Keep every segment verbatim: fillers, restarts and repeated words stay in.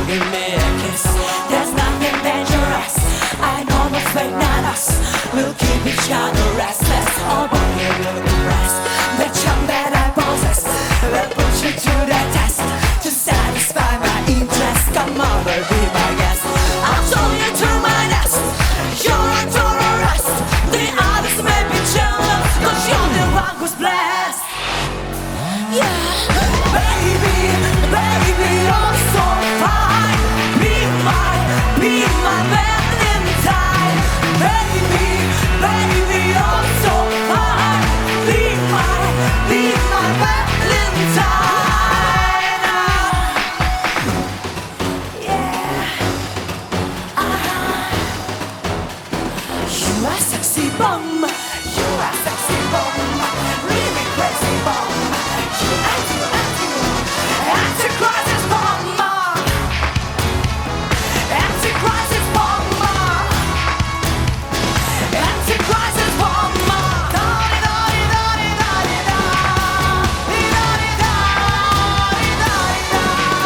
give me a kiss. There's nothing dangerous. I know what's waiting on us. We'll keep each other restless. Our body will compress. The charm that I possess will put you to the test to satisfy my interest. Come over, be my guest. I'll show you to my nest. You're a terrorist. The others may be jealous, 'cause you're the one who's blessed. Yeah, baby, baby, you're so fine. Be my, be my Valentine. Baby, baby, you're so fine. Be my, be my Valentine. Yeah, uh-huh. You are sexy bomb. You are sexy bomb. Really crazy bomb. You anti, anti, anti-crisis bomb. Anti-crisis bomb. Anti-crisis bomb. Da-di-da-di-da-di-da-di-da. Di-da-di-da-di-da-di-da.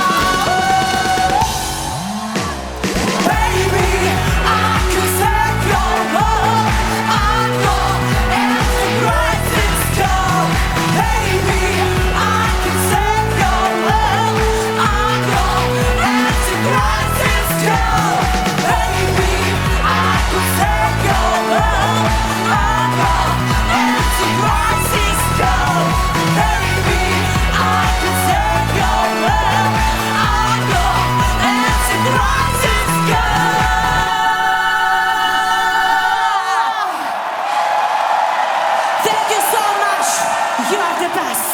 Baby, I could take your love. I'm your anti-crisis girl. Baby, I can take your love. I'm your anti-crisis girl. Baby, I can take your love. I'm your anti-crisis girl. Baby, I can take your love. I'm your anti-crisis girl. Thank you so much. You are the best.